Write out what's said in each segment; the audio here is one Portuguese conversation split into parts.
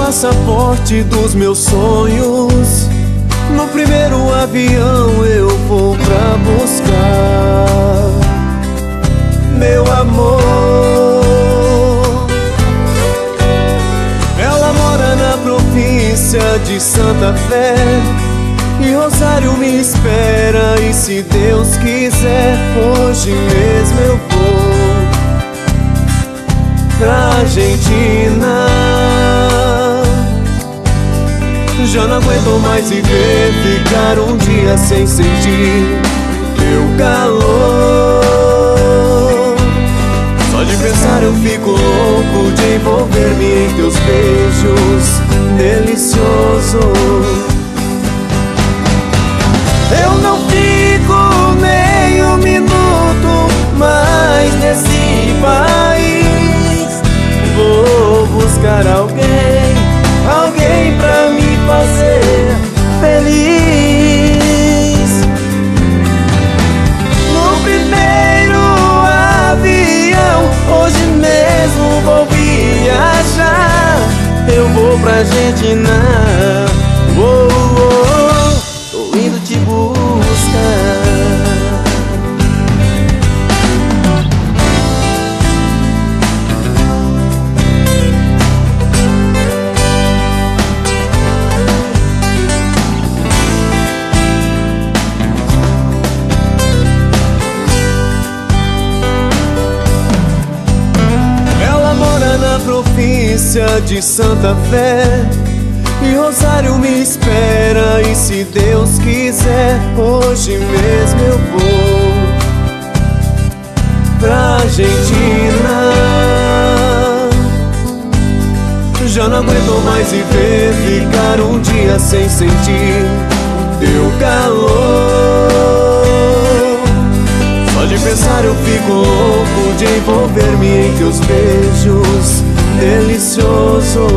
passaporte dos meus sonhos. No primeiro avião eu vou pra buscar meu amor. Ela mora na província de Santa Fé e Rosário me espera. E se Deus quiser, hoje mesmo eu vou pra Argentina. Já não aguento mais viver, ficar um dia sem sentir teu calor. Só de pensar eu fico louco, de envolver-me em teus beijos deliciosos. Eu não fico nem um minuto mais nesse país. Vou buscar alguém pra me fazer feliz. No primeiro avião, hoje mesmo vou viajar. Eu vou pra Argentina. Oh, oh, tô indo te buscar. Província de Santa Fé e Rosário me espera. E se Deus quiser, hoje mesmo eu vou pra Argentina. Já não aguento mais viver, ficar um dia sem sentir teu calor. Só de pensar eu fico louco, de envolver-me em teus beijos delicioso.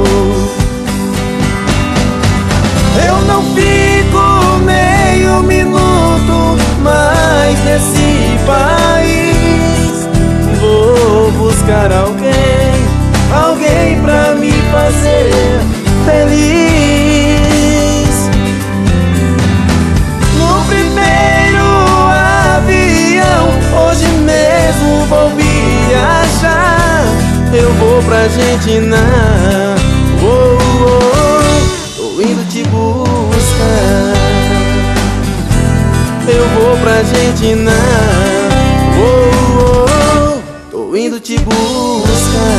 Eu não fico nem um minuto mais nesse país. Vou buscar alguém pra me fazer feliz. No primeiro avião, hoje mesmo vou viajar. Eu vou pra Argentina. Oh, oh, tô indo te buscar. Eu vou pra Argentina. Oh, oh, tô indo te buscar.